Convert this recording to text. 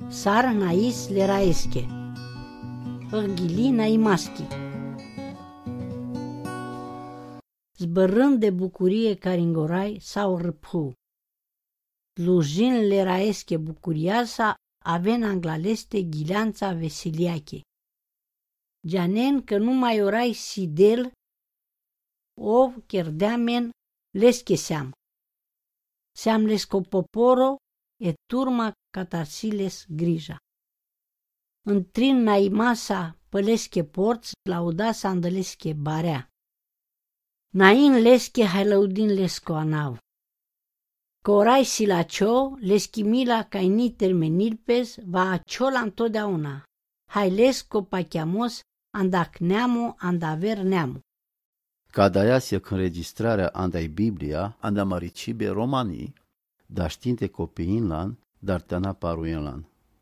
Sar nais leraesche. Ghili naimaschi. Zbărând de bucurie Caringorai sau râphu. Slujin leraesche bucuriasa aven anglaleste ghileanța veseliache. Gianen că nu mai orai sidel ov cherdeamen lesche seam. Seam lescopoporo e turma catarsiles grija. Întrin naimasa pălesche porți lauda sandălesche barea. Nain lesche hailăudin lesco anav. Corai silacio leschimila caini termenilpes va aciola întotdeauna. Hai lesco pachiamos andac neamu andaver neamu. Cadaiasia că înregistrarea andai Biblia, anda maricibe romanii, dar știinte copiinlan, dar teana paruinlan.